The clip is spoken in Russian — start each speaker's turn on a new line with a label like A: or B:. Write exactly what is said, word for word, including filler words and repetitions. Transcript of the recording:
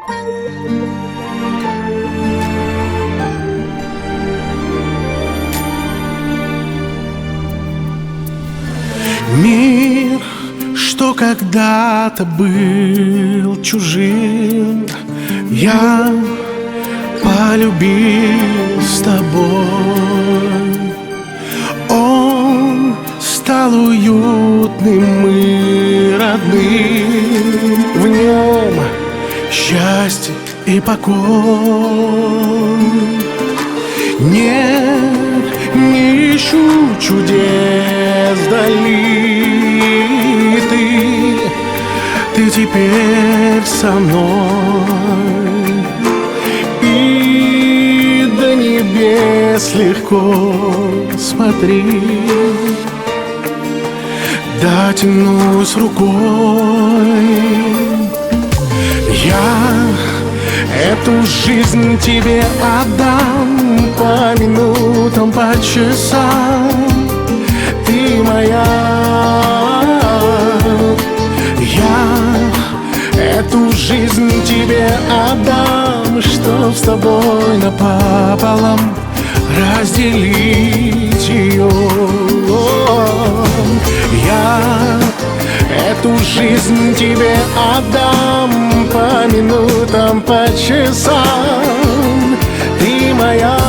A: Мир, что когда-то был чужим, я полюбил с тобой. Он стал уютным и родным, в нем счастье и покой. Нет, не ищу чудес вдали, ты, ты теперь со мной, и до небес легко смотри. Дотянусь рукой, я эту жизнь тебе отдам по минутам, по часам. Ты моя, я эту жизнь тебе отдам, чтоб с тобой напополам разделить ее. Я эту жизнь тебе отдам по минутам, по часам. Ты моя.